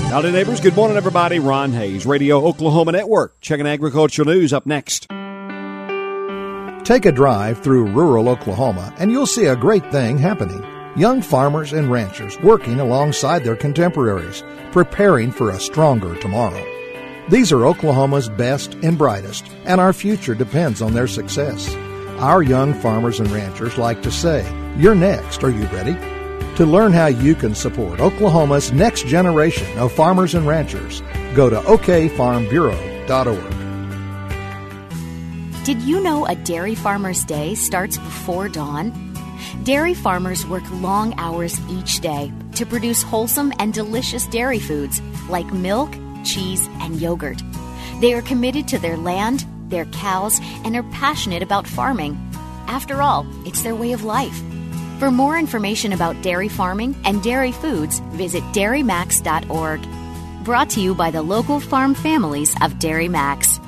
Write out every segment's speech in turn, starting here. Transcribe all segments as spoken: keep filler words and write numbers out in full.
Howdy, neighbors. Good morning, everybody. Ron Hayes, Radio Oklahoma Network. Checking agricultural news up next. Take a drive through rural Oklahoma, and you'll see a great thing happening. Young farmers and ranchers working alongside their contemporaries, preparing for a stronger tomorrow. These are Oklahoma's best and brightest, and our future depends on their success. Our young farmers and ranchers like to say, "You're next. Are you ready?" To learn how you can support Oklahoma's next generation of farmers and ranchers, go to o k farm bureau dot org. Did you know a dairy farmer's day starts before dawn? Dairy farmers work long hours each day to produce wholesome and delicious dairy foods like milk, cheese, and yogurt. They are committed to their land, their cows, and are passionate about farming. After all, it's their way of life. For more information about dairy farming and dairy foods, visit dairy max dot org. Brought to you by the local farm families of Dairy Max.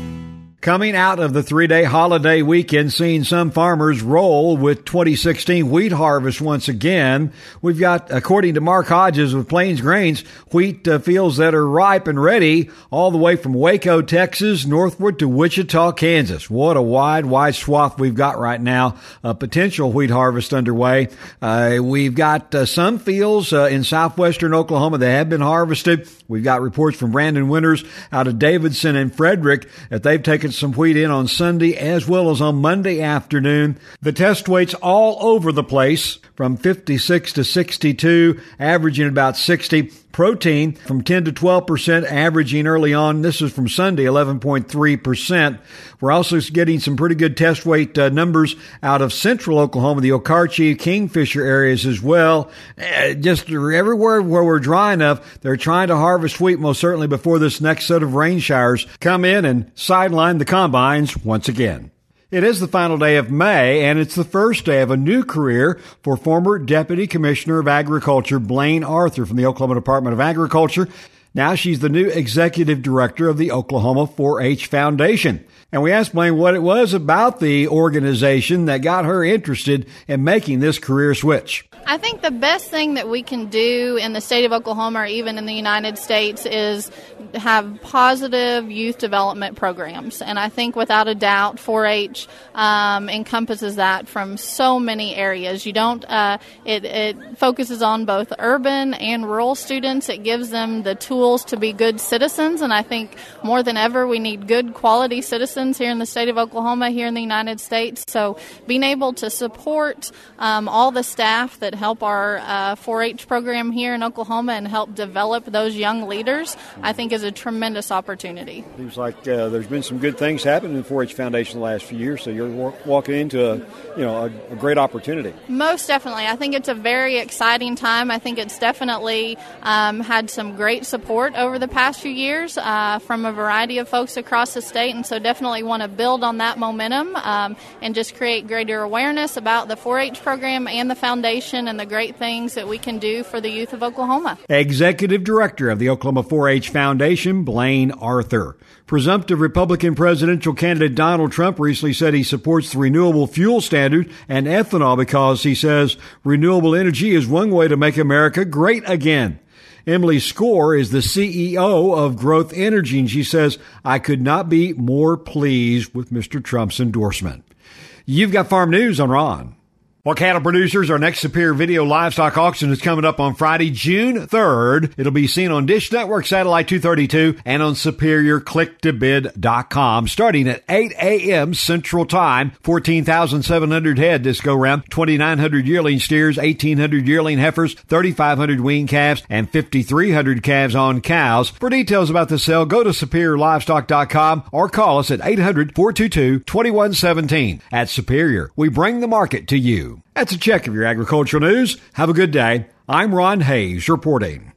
Coming out of the three-day holiday weekend, seeing some farmers roll with twenty sixteen wheat harvest once again. We've got, according to Mark Hodges with Plains Grains, wheat uh, fields that are ripe and ready all the way from Waco, Texas, northward to Wichita, Kansas. What a wide, wide swath we've got right now. A potential wheat harvest underway. Uh, we've got uh, some fields uh, in southwestern Oklahoma that have been harvested. We've got reports from Brandon Winters out of Davidson and Frederick that they've taken some wheat in on Sunday as well as on Monday afternoon. The test weights all over the place from fifty-six to sixty-two, averaging about sixty. Protein from ten to twelve percent, averaging early on. This is from Sunday, eleven point three percent. We're also getting some pretty good test weight uh, numbers out of central Oklahoma, the Okarche, Kingfisher areas as well. Uh, just everywhere where we're dry enough, they're trying to harvest wheat most certainly before this next set of rain showers come in and sideline the combines once again. It is the final day of May, and it's the first day of a new career for former Deputy Commissioner of Agriculture Blaine Arthur from the Oklahoma Department of Agriculture. Now she's the new Executive Director of the Oklahoma four H Foundation. And we asked Blaine what it was about the organization that got her interested in making this career switch. I think the best thing that we can do in the state of Oklahoma or even in the United States is have positive youth development programs. And I think without a doubt four H um, encompasses that from so many areas. You don't, uh, it, it focuses on both urban and rural students. It gives them the tools to be good citizens. And I think more than ever we need good quality citizens here in the state of Oklahoma, here in the United States. So being able to support um, all the staff that help our uh, four H program here in Oklahoma and help develop those young leaders, I think is a tremendous opportunity. Seems like uh, there's been some good things happening in the four H Foundation the last few years, so you're w- walking into a, you know, a, a great opportunity. Most definitely. I think it's a very exciting time. I think it's definitely um, had some great support over the past few years uh, from a variety of folks across the state, and so definitely want to build on that momentum um, and just create greater awareness about the four H program and the foundation and the great things that we can do for the youth of Oklahoma. Executive Director of the Oklahoma four H Foundation, Blaine Arthur. Presumptive Republican presidential candidate Donald Trump recently said he supports the renewable fuel standard and ethanol because he says renewable energy is one way to make America great again. Emily Score is the C E O of Growth Energy, and she says, I could not be more pleased with Mister Trump's endorsement. You've got farm news on Ron. Well, cattle producers, our next Superior Video Livestock Auction is coming up on Friday, June third. It'll be seen on Dish Network Satellite two thirty-two and on superior click to bid dot com starting at eight a.m. Central Time. fourteen thousand seven hundred head this go-round, twenty-nine hundred yearling steers, eighteen hundred yearling heifers, thirty-five hundred wean calves, and fifty-three hundred calves on cows. For details about the sale, go to superior livestock dot com or call us at eight hundred, four two two, two one one seven. At Superior, we bring the market to you. That's a check of your agricultural news. Have a good day. I'm Ron Hayes reporting.